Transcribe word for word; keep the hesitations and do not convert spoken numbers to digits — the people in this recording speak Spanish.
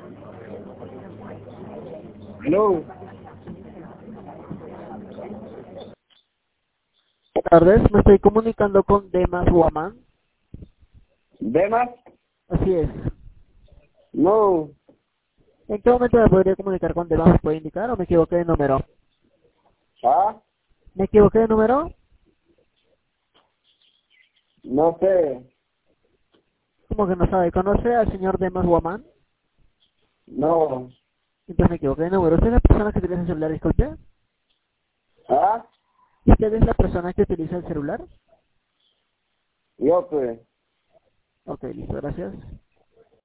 Hello. Buenas tardes, me estoy comunicando con Demas Woman. ¿Demas? Así es. No. ¿En qué momento me podría comunicar con Demas? ¿Me puede indicar o me equivoqué de número? ¿Ah? ¿Me equivoqué de número? No sé. ¿Cómo que no sabe? ¿Conoce al señor Demas Woman? No. Entonces me equivoqué de número. ¿Usted es la persona que utiliza el celular, disculpe? ¿Ah? ¿Usted es la persona que utiliza el celular? Yo pues. Ok, listo, gracias.